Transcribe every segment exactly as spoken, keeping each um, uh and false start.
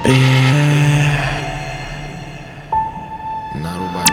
Yeah. Нарубай.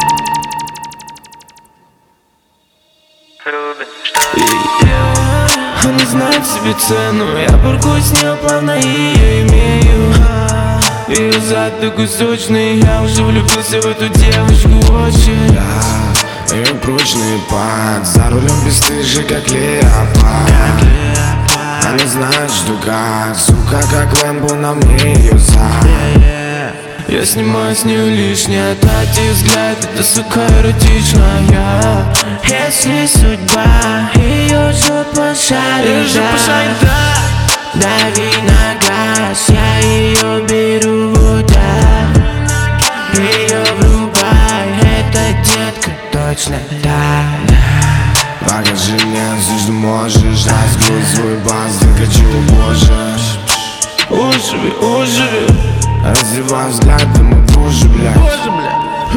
Yeah. Она знает себе цену, я паркуюсь с нее, плавно ее имею. Ее зад такой сочный, я уже влюбился в эту девочку очень. Да, ее прочный пад, за рулем бесстыжий, как леопард. Она знает, что как, сука, как Лэмбо, на мне ее зад. Я снимаю с нее лишнее, тратя взгляд, это сука эротичная. Если судьба ее жопа шарит, да, дави на газ, я ее беру вот так. Ее врубай, это детка точно, да. Покажи мне все, что можешь, разгрузь свой бас, не хочу больше. Уживи, уживи, раздевай взгляд, да мы дружим, блядь. боже, бля.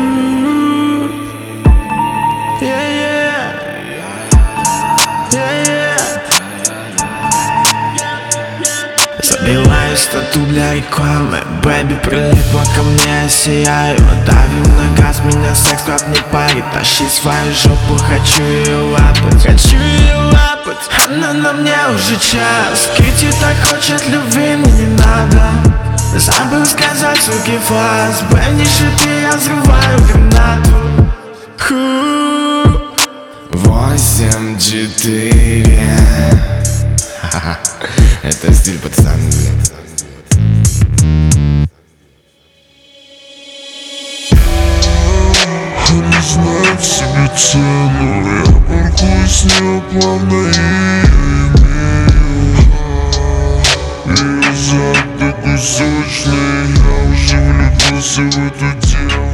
Yeah, yeah. Yeah, yeah. Забиваю стату для рекламы, бэби прилипла ко мне, я сияю. Давим на газ, меня секс как не парит. Тащи свою жопу, хочу ее лапать, хочу ее лапать. Она на мне уже час, Кити так хочет любви, мне не надо. Забыл сказать, суки, фаз, Бенни шипи, я взрываю гранату. Ху. Восемь, четыре. Это стиль пацан, блядь. Она знает себе цену, я паркуюсь с нее, плавно ее имею. Ее зад такой сочный, я уже влюбился в эту девушку.